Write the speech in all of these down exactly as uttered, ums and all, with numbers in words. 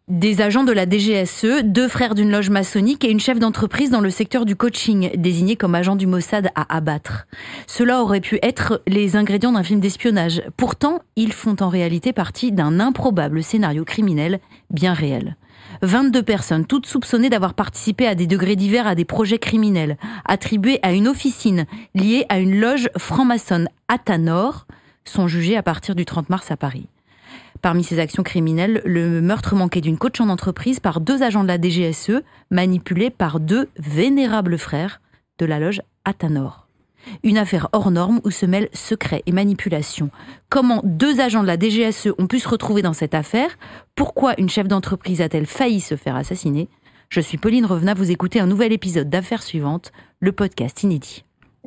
Des agents de la D G S E, deux frères d'une loge maçonnique et une chef d'entreprise dans le secteur du coaching, désignés comme agents du Mossad à abattre. Cela aurait pu être les ingrédients d'un film d'espionnage. Pourtant, ils font en réalité partie d'un improbable scénario criminel bien réel. vingt-deux personnes, toutes soupçonnées d'avoir participé à des degrés divers à des projets criminels, attribués à une officine liée à une loge franc-maçonne Athanor, sont jugées à partir du trente mars à Paris. Parmi ces actions criminelles, le meurtre manqué d'une coach en entreprise par deux agents de la D G S E, manipulés par deux vénérables frères de la loge Athanor. Une affaire hors norme où se mêlent secrets et manipulation. Comment deux agents de la D G S E ont pu se retrouver dans cette affaire ? Pourquoi une chef d'entreprise a-t-elle failli se faire assassiner ? Je suis Pauline Revenat, vous écoutez un nouvel épisode d'Affaires suivantes, le podcast inédit.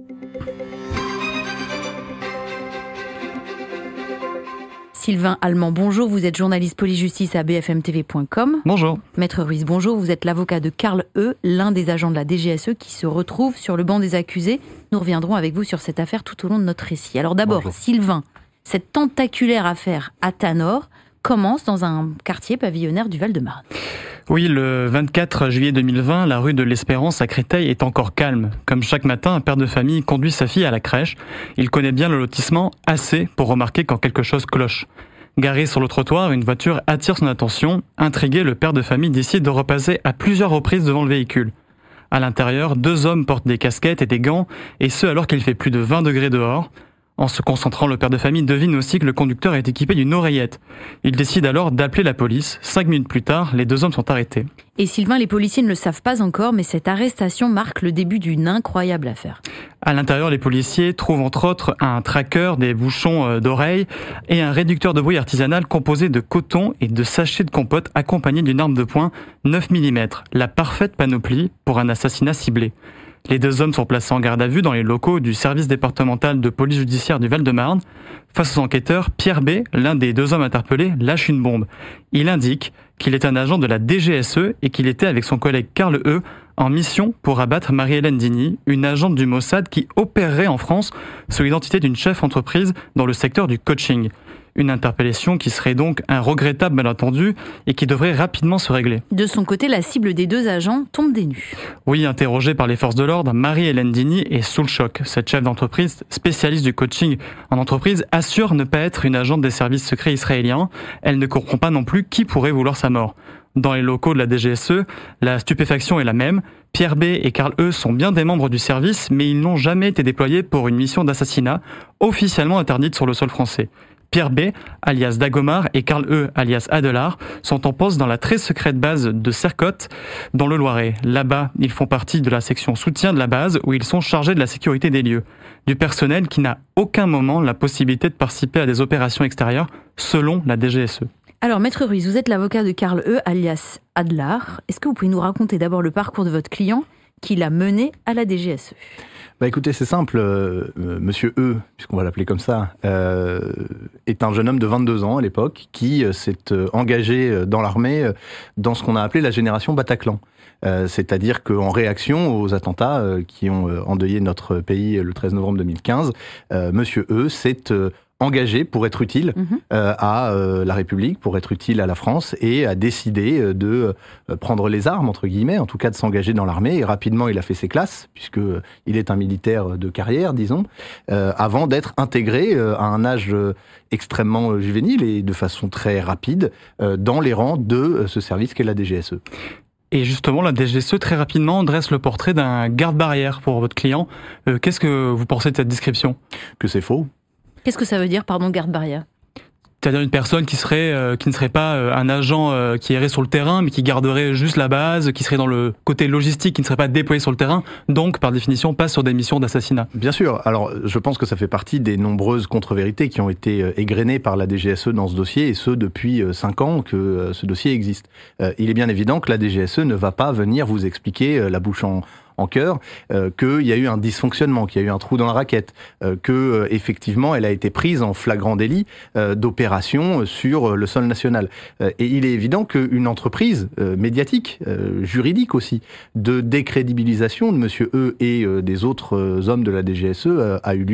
Sylvain Allemand, bonjour, vous êtes journaliste police-justice à b f m t v point com. Bonjour. Maître Ruiz, bonjour, vous êtes l'avocat de Karl E., l'un des agents de la D G S E qui se retrouve sur le banc des accusés. Nous reviendrons avec vous sur cette affaire tout au long de notre récit. Alors d'abord, bonjour. Sylvain, cette tentaculaire affaire Athanor commence dans un quartier pavillonnaire du Val-de-Marne. Oui, le vingt-quatre juillet deux mille vingt, la rue de l'Espérance à Créteil est encore calme. Comme chaque matin, un père de famille conduit sa fille à la crèche. Il connaît bien le lotissement assez pour remarquer quand quelque chose cloche. Garé sur le trottoir, une voiture attire son attention. Intrigué, le père de famille décide de repasser à plusieurs reprises devant le véhicule. À l'intérieur, deux hommes portent des casquettes et des gants, et ce alors qu'il fait plus de vingt degrés dehors. En se concentrant, le père de famille devine aussi que le conducteur est équipé d'une oreillette. Il décide alors d'appeler la police. Cinq minutes plus tard, les deux hommes sont arrêtés. Et Sylvain, les policiers ne le savent pas encore, mais cette arrestation marque le début d'une incroyable affaire. À l'intérieur, les policiers trouvent entre autres un tracker, des bouchons d'oreilles et un réducteur de bruit artisanal composé de coton et de sachets de compote accompagné d'une arme de poing neuf millimètres. La parfaite panoplie pour un assassinat ciblé. Les deux hommes sont placés en garde à vue dans les locaux du service départemental de police judiciaire du Val-de-Marne. Face aux enquêteurs, Pierre B., l'un des deux hommes interpellés, lâche une bombe. Il indique qu'il est un agent de la D G S E et qu'il était avec son collègue Karl E. en mission pour abattre Marie-Hélène Digny, une agente du Mossad qui opérerait en France sous l'identité d'une chef entreprise dans le secteur du coaching. Une interpellation qui serait donc un regrettable malentendu et qui devrait rapidement se régler. De son côté, la cible des deux agents tombe des nues. Oui, interrogée par les forces de l'ordre, Marie-Hélène Digny est sous le choc. Cette chef d'entreprise, spécialiste du coaching en entreprise, assure ne pas être une agente des services secrets israéliens. Elle ne comprend pas non plus qui pourrait vouloir sa mort. Dans les locaux de la D G S E, la stupéfaction est la même. Pierre B. et Karl E. sont bien des membres du service, mais ils n'ont jamais été déployés pour une mission d'assassinat officiellement interdite sur le sol français. Pierre B., alias Dagomar, et Karl E., alias Adelard, sont en poste dans la très secrète base de Sercotte, dans le Loiret. Là-bas, ils font partie de la section soutien de la base, où ils sont chargés de la sécurité des lieux. Du personnel qui n'a aucun moment la possibilité de participer à des opérations extérieures, selon la D G S E. Alors, Maître Ruiz, vous êtes l'avocat de Karl E., alias Adelard. Est-ce que vous pouvez nous raconter d'abord le parcours de votre client qui l'a mené à la D G S E ? Bah écoutez, c'est simple, euh, Monsieur E, puisqu'on va l'appeler comme ça, euh, est un jeune homme de vingt-deux ans à l'époque qui euh, s'est euh, engagé dans l'armée euh, dans ce qu'on a appelé la génération Bataclan. Euh, c'est-à-dire qu'en réaction aux attentats euh, qui ont euh, endeuillé notre pays le treize novembre deux mille quinze, euh, Monsieur E s'est euh, engagé pour être utile mmh. euh, à euh, la République, pour être utile à la France, et a décidé euh, de euh, prendre les armes, entre guillemets, en tout cas de s'engager dans l'armée. Et rapidement, il a fait ses classes, puisque euh, il est un militaire de carrière, disons, euh, avant d'être intégré euh, à un âge euh, extrêmement euh, juvénile et de façon très rapide euh, dans les rangs de euh, ce service qu'est la D G S E. Et justement, la D G S E, très rapidement, dresse le portrait d'un garde-barrière pour votre client. Euh, qu'est-ce que vous pensez de cette description ? Que c'est faux. Qu'est-ce que ça veut dire, pardon, garde-barrière ? C'est-à-dire une personne qui serait, euh, qui ne serait pas euh, un agent euh, qui irait sur le terrain, mais qui garderait juste la base, qui serait dans le côté logistique, qui ne serait pas déployé sur le terrain, donc par définition pas sur des missions d'assassinat. Bien sûr. Alors, je pense que ça fait partie des nombreuses contre-vérités qui ont été euh, égrenées par la D G S E dans ce dossier, et ce depuis euh, cinq ans que euh, ce dossier existe. Euh, il est bien évident que la D G S E ne va pas venir vous expliquer euh, la bouche en en cœur, euh, qu'il y a eu un dysfonctionnement, qu'il y a eu un trou dans la raquette, euh, que euh, effectivement elle a été prise en flagrant délit euh, d'opération sur le sol national. Euh, et il est évident qu'une entreprise euh, médiatique, euh, juridique aussi, de décrédibilisation de Monsieur E et euh, des autres euh, hommes de la D G S E euh, a eu lieu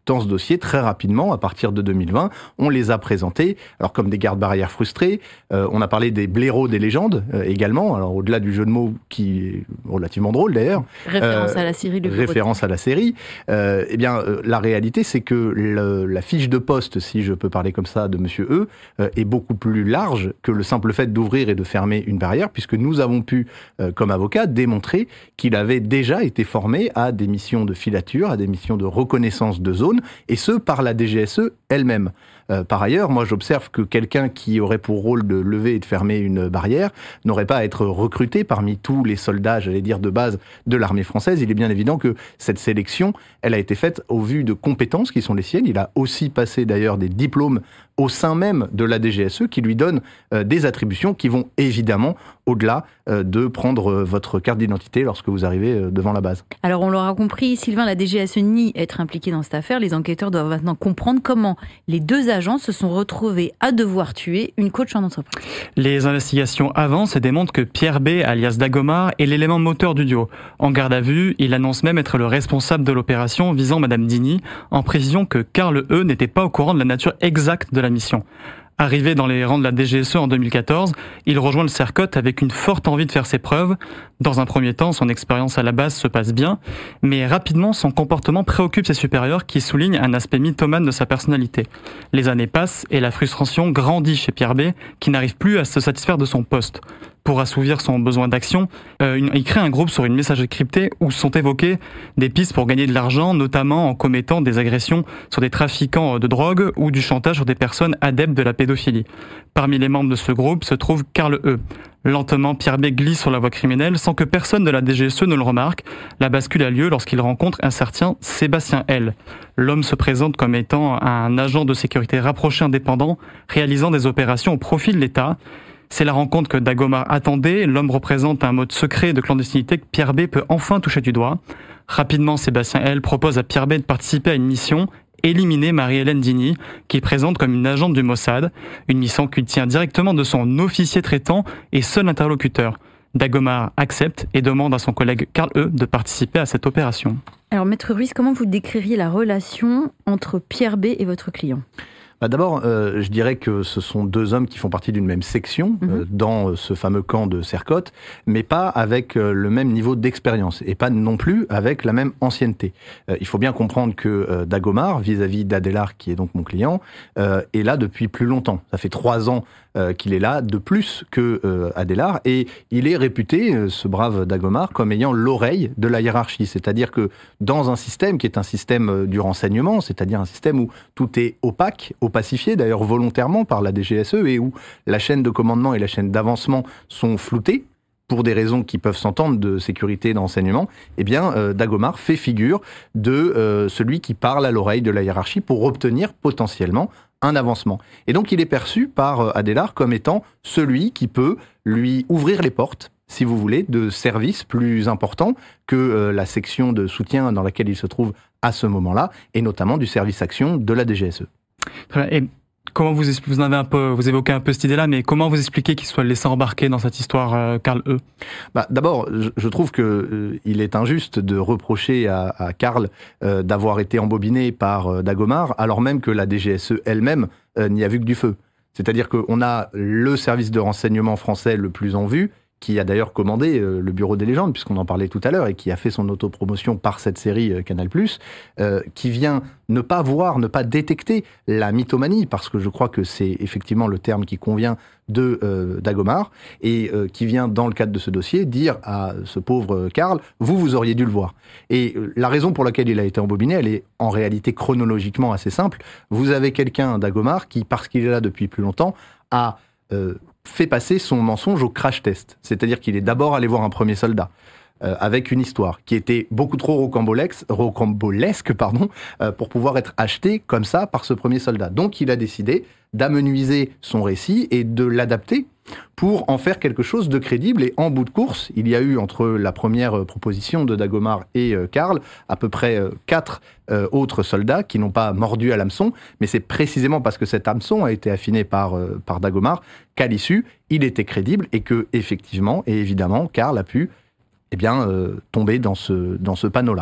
dans ce dossier, très rapidement, à partir de deux mille vingt, on les a présentés, alors comme des gardes-barrières frustrés, euh, on a parlé des blaireaux des légendes euh, également, alors au-delà du jeu de mots qui est relativement drôle d'ailleurs. Référence euh, à la série. Le référence à la série. Euh, eh bien, euh, la réalité, c'est que le, la fiche de poste, si je peux parler comme ça, de Monsieur E, euh, est beaucoup plus large que le simple fait d'ouvrir et de fermer une barrière, puisque nous avons pu, euh, comme avocat, démontrer qu'il avait déjà été formé à des missions de filature, à des missions de reconnaissance de zone, et ce, par la D G S E elle-même. Euh, par ailleurs, moi j'observe que quelqu'un qui aurait pour rôle de lever et de fermer une barrière n'aurait pas à être recruté parmi tous les soldats, j'allais dire, de base de l'armée française. Il est bien évident que cette sélection, elle a été faite au vu de compétences qui sont les siennes. Il a aussi passé d'ailleurs des diplômes au sein même de la D G S E qui lui donnent euh, des attributions qui vont évidemment au-delà euh, de prendre euh, votre carte d'identité lorsque vous arrivez euh, devant la base. Alors on l'aura compris, Sylvain, la D G S E nie être impliquée dans cette affaire. Les enquêteurs doivent maintenant comprendre comment les deux agents se sont retrouvés à devoir tuer une coach en entreprise. Les investigations avancent et démontrent que Pierre B, alias Dagomar, est l'élément moteur du duo. En garde à vue, il annonce même être le responsable de l'opération visant Madame Dini, en précisant que Karl E n'était pas au courant de la nature exacte de la mission. Arrivé dans les rangs de la D G S E en deux mille quatorze, il rejoint le Sercotte avec une forte envie de faire ses preuves. Dans un premier temps, son expérience à la base se passe bien, mais rapidement, son comportement préoccupe ses supérieurs qui soulignent un aspect mythomane de sa personnalité. Les années passent et la frustration grandit chez Pierre B, qui n'arrive plus à se satisfaire de son poste. Pour assouvir son besoin d'action, euh, il crée un groupe sur une messagerie cryptée où sont évoquées des pistes pour gagner de l'argent, notamment en commettant des agressions sur des trafiquants de drogue ou du chantage sur des personnes adeptes de la pédophilie. Parmi les membres de ce groupe se trouve Karl E. Lentement, Pierre B glisse sur la voie criminelle sans que personne de la D G S E ne le remarque. La bascule a lieu lorsqu'il rencontre un certain Sébastien L. L'homme se présente comme étant un agent de sécurité rapproché indépendant, réalisant des opérations au profit de l'État. C'est la rencontre que Dagomar attendait. L'homme représente un mode secret de clandestinité que Pierre B peut enfin toucher du doigt. Rapidement, Sébastien L propose à Pierre B de participer à une mission, éliminer Marie-Hélène Dini, qu'il présente comme une agente du Mossad, une mission qu'il tient directement de son officier traitant et seul interlocuteur. Dagomar accepte et demande à son collègue Karl E de participer à cette opération. Alors, Maître Ruiz, comment vous décririez la relation entre Pierre B et votre client ? Bah d'abord, euh, je dirais que ce sont deux hommes qui font partie d'une même section euh, mmh. dans euh, ce fameux camp de Sercotte, mais pas avec euh, le même niveau d'expérience et pas non plus avec la même ancienneté. Euh, il faut bien comprendre que euh, Dagomar, vis-à-vis d'Adélard, qui est donc mon client, euh, est là depuis plus longtemps. Ça fait trois ans euh, qu'il est là, de plus que euh, Adélard, et il est réputé, euh, ce brave Dagomar, comme ayant l'oreille de la hiérarchie. C'est-à-dire que dans un système qui est un système euh, du renseignement, c'est-à-dire un système où tout est opaque, opacifié d'ailleurs volontairement par la D G S E et où la chaîne de commandement et la chaîne d'avancement sont floutées pour des raisons qui peuvent s'entendre de sécurité et d'enseignement, eh bien euh, Dagomar fait figure de euh, celui qui parle à l'oreille de la hiérarchie pour obtenir potentiellement un avancement. Et donc il est perçu par euh, Adélard comme étant celui qui peut lui ouvrir les portes, si vous voulez, de services plus importants que euh, la section de soutien dans laquelle il se trouve à ce moment-là, et notamment du service action de la D G S E. Très bien. Et comment vous, vous avez un peu, vous évoquez un peu cette idée-là, mais comment vous expliquez qu'il soit laissé embarquer dans cette histoire, euh, Karl E? Bah, d'abord, je, je trouve que euh, il est injuste de reprocher à, à Karl euh, d'avoir été embobiné par euh, Dagomar, alors même que la D G S E elle-même euh, n'y a vu que du feu. C'est-à-dire qu'on a le service de renseignement français le plus en vue, qui a d'ailleurs commandé euh, le Bureau des légendes, puisqu'on en parlait tout à l'heure, et qui a fait son autopromotion par cette série euh, Canal+, euh, qui vient ne pas voir, ne pas détecter la mythomanie, parce que je crois que c'est effectivement le terme qui convient de euh, Dagomar, et euh, qui vient, dans le cadre de ce dossier, dire à ce pauvre Karl, vous, vous auriez dû le voir. Et euh, la raison pour laquelle il a été embobiné, elle est en réalité chronologiquement assez simple. Vous avez quelqu'un, Dagomar, qui, parce qu'il est là depuis plus longtemps, a euh, fait passer son mensonge au crash test. C'est-à-dire qu'il est d'abord allé voir un premier soldat, euh, avec une histoire qui était beaucoup trop rocambolesque, rocambolesque pardon, euh, pour pouvoir être acheté comme ça par ce premier soldat. Donc il a décidé d'amenuiser son récit et de l'adapter pour en faire quelque chose de crédible. Et en bout de course, il y a eu entre la première proposition de Dagomar et euh, Karl à peu près euh, quatre euh, autres soldats qui n'ont pas mordu à l'hameçon, mais c'est précisément parce que cet hameçon a été affiné par, euh, par Dagomar qu'à l'issue, il était crédible et que, effectivement et évidemment, Karl a pu eh bien, euh, tomber dans ce, dans ce panneau-là.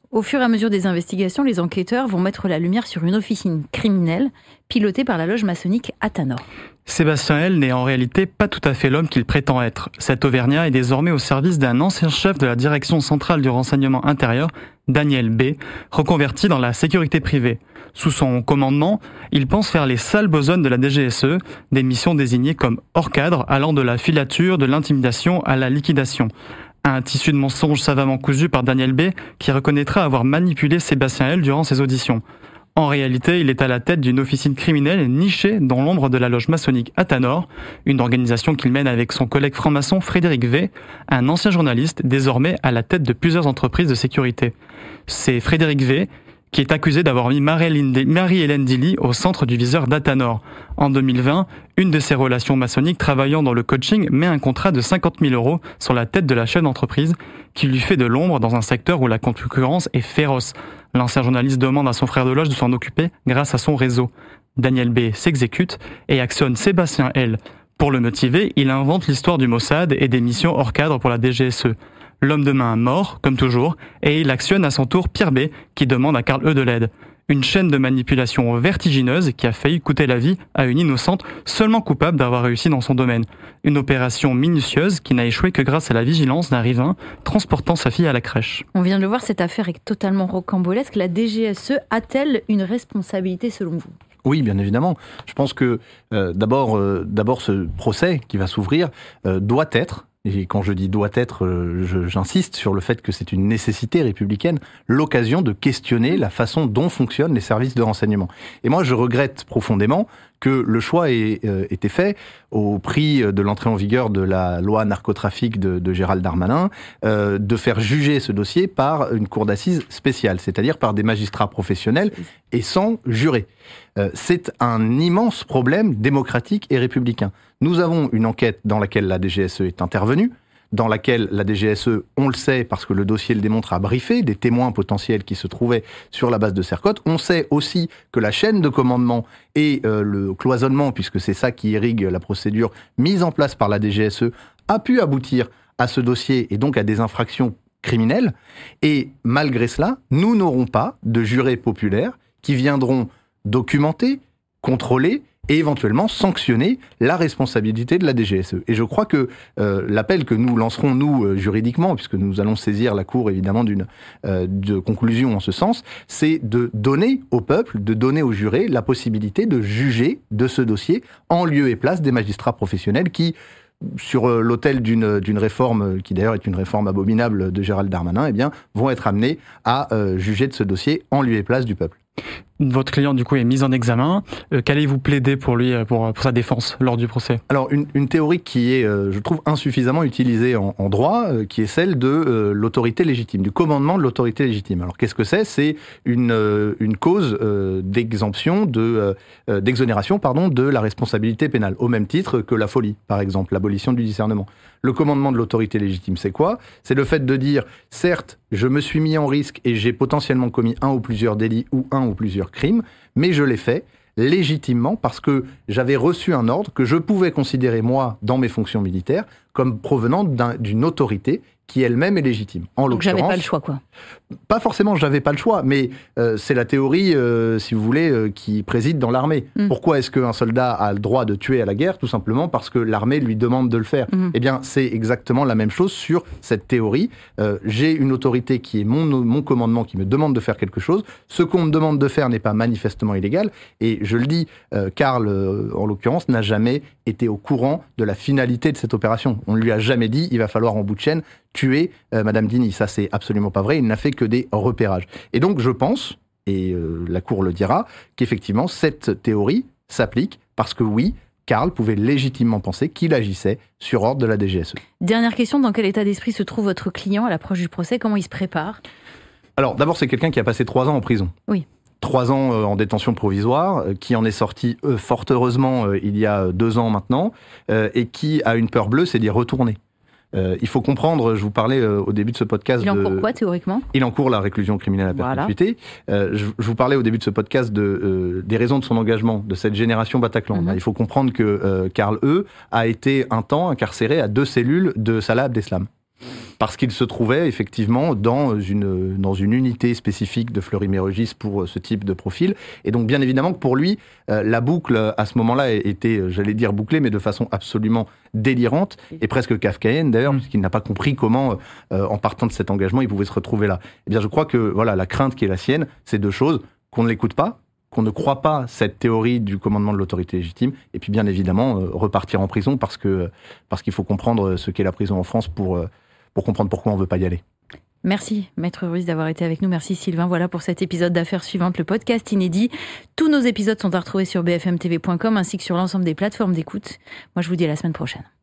Au fur et à mesure des investigations, les enquêteurs vont mettre la lumière sur une officine criminelle pilotée par la loge maçonnique Athanor. Sébastien L n'est en réalité pas tout à fait l'homme qu'il prétend être. Cet Auvergnat est désormais au service d'un ancien chef de la direction centrale du renseignement intérieur, Daniel B., reconverti dans la sécurité privée. Sous son commandement, il pense faire les sales besognes de la D G S E, des missions désignées comme hors cadre, allant de la filature, de l'intimidation à la liquidation. Un tissu de mensonges savamment cousu par Daniel B., qui reconnaîtra avoir manipulé Sébastien L durant ses auditions. En réalité, il est à la tête d'une officine criminelle nichée dans l'ombre de la loge maçonnique Athanor, une organisation qu'il mène avec son collègue franc-maçon Frédéric V., un ancien journaliste désormais à la tête de plusieurs entreprises de sécurité. C'est Frédéric V., qui est accusé d'avoir mis Marie-Hélène Dilly au centre du viseur d'Athanor. En deux mille vingt, une de ses relations maçonniques travaillant dans le coaching met un contrat de cinquante mille euros sur la tête de la chef d'entreprise qui lui fait de l'ombre dans un secteur où la concurrence est féroce. L'ancien journaliste demande à son frère de loge de s'en occuper grâce à son réseau. Daniel B. s'exécute et actionne Sébastien L. Pour le motiver, il invente l'histoire du Mossad et des missions hors cadre pour la D G S E. L'homme de main mort, comme toujours, et il actionne à son tour Pierre B, qui demande à Karl E de l'aide. Une chaîne de manipulation vertigineuse qui a failli coûter la vie à une innocente seulement coupable d'avoir réussi dans son domaine. Une opération minutieuse qui n'a échoué que grâce à la vigilance d'un riverain transportant sa fille à la crèche. On vient de le voir, cette affaire est totalement rocambolesque. La D G S E a-t-elle une responsabilité selon vous ? Oui, bien évidemment. Je pense que euh, d'abord, euh, d'abord, ce procès qui va s'ouvrir euh, doit être, et quand je dis doit être, euh, je, j'insiste sur le fait que c'est une nécessité républicaine, l'occasion de questionner la façon dont fonctionnent les services de renseignement. Et moi, je regrette profondément que le choix ait euh, été fait au prix de l'entrée en vigueur de la loi narcotrafic de, de Gérald Darmanin, euh, de faire juger ce dossier par une cour d'assises spéciale, c'est-à-dire par des magistrats professionnels et sans juré. Euh, c'est un immense problème démocratique et républicain. Nous avons une enquête dans laquelle la D G S E est intervenue, dans laquelle la D G S E, on le sait parce que le dossier le démontre, a briefé des témoins potentiels qui se trouvaient sur la base de Sercotte. On sait aussi que la chaîne de commandement et euh, le cloisonnement, puisque c'est ça qui irrigue la procédure mise en place par la D G S E, a pu aboutir à ce dossier et donc à des infractions criminelles. Et malgré cela, nous n'aurons pas de jurés populaires qui viendront documenter, contrôler et éventuellement sanctionner la responsabilité de la D G S E. Et je crois que euh, l'appel que nous lancerons, nous, euh, juridiquement, puisque nous allons saisir la Cour, évidemment, d'une euh, de conclusion en ce sens, c'est de donner au peuple, de donner aux jurés la possibilité de juger de ce dossier en lieu et place des magistrats professionnels qui, sur l'autel d'une, d'une réforme, qui d'ailleurs est une réforme abominable de Gérald Darmanin, eh bien, vont être amenés à euh, juger de ce dossier en lieu et place du peuple. Votre client, du coup, est mis en examen. Euh, qu'allez-vous plaider pour lui, pour, pour sa défense lors du procès ? Alors, une, une théorie qui est, euh, je trouve, insuffisamment utilisée en, en droit, euh, qui est celle de euh, l'autorité légitime, du commandement de l'autorité légitime. Alors, qu'est-ce que c'est ? C'est une, euh, une cause euh, d'exemption, de, euh, d'exonération, pardon, de la responsabilité pénale, au même titre que la folie, par exemple, l'abolition du discernement. Le commandement de l'autorité légitime, c'est quoi ? C'est le fait de dire, certes, je me suis mis en risque et j'ai potentiellement commis un ou plusieurs délits ou un ou plusieurs crimes, mais je l'ai fait légitimement parce que j'avais reçu un ordre que je pouvais considérer, moi, dans mes fonctions militaires, comme provenant d'un, d'une autorité qui elle-même est légitime. En Donc l'occurrence, j'avais pas le choix, quoi. Pas forcément, j'avais pas le choix, mais euh, c'est la théorie, euh, si vous voulez, euh, qui préside dans l'armée. Mm. Pourquoi est-ce qu'un soldat a le droit de tuer à la guerre ? Tout simplement parce que l'armée lui demande de le faire. Mm. Eh bien, c'est exactement la même chose sur cette théorie. Euh, j'ai une autorité qui est mon, mon commandement, qui me demande de faire quelque chose. Ce qu'on me demande de faire n'est pas manifestement illégal. Et je le dis, euh, Karl, euh, en l'occurrence, n'a jamais été au courant de la finalité de cette opération. On ne lui a jamais dit, il va falloir en bout de chaîne tuer euh, Madame Dini. Ça, c'est absolument pas vrai. Il n'a fait que des repérages. Et donc, je pense, et euh, la Cour le dira, qu'effectivement, cette théorie s'applique parce que oui, Karl pouvait légitimement penser qu'il agissait sur ordre de la D G S E. Dernière question, dans quel état d'esprit se trouve votre client à l'approche du procès ? Comment il se prépare ? Alors, d'abord, c'est quelqu'un qui a passé trois ans en prison. Oui. Trois ans euh, en détention provisoire, euh, qui en est sorti euh, fort heureusement euh, il y a deux ans maintenant, euh, et qui a une peur bleue, c'est d'y retourner. Euh, il faut comprendre, je vous parlais euh, au début de ce podcast... Il encourt de... quoi, théoriquement ? Il encourt la réclusion criminelle à perpétuité. Voilà. Euh, je, je vous parlais au début de ce podcast de, euh, des raisons de son engagement, de cette génération Bataclan. Mm-hmm. Il faut comprendre que euh, Karl E. a été un temps incarcéré à deux cellules de Salah Abdeslam. parce qu'il se trouvait effectivement dans une, dans une unité spécifique de Fleury-Mérogis pour ce type de profil. Et donc bien évidemment que pour lui, euh, la boucle à ce moment-là était, j'allais dire bouclée, mais de façon absolument délirante et presque kafkaïenne d'ailleurs, mmh. puisqu'il n'a pas compris comment, euh, en partant de cet engagement, il pouvait se retrouver là. Eh bien je crois que voilà, la crainte qui est la sienne, c'est deux choses, qu'on ne l'écoute pas, qu'on ne croit pas cette théorie du commandement de l'autorité légitime, et puis bien évidemment euh, repartir en prison parce que parce qu'il faut comprendre ce qu'est la prison en France pour, euh, pour comprendre pourquoi on ne veut pas y aller. Merci Maître Ruiz d'avoir été avec nous, merci Sylvain. Voilà pour cet épisode d'Affaires suivantes, le podcast inédit. Tous nos épisodes sont à retrouver sur b f m t v point com ainsi que sur l'ensemble des plateformes d'écoute. Moi je vous dis à la semaine prochaine.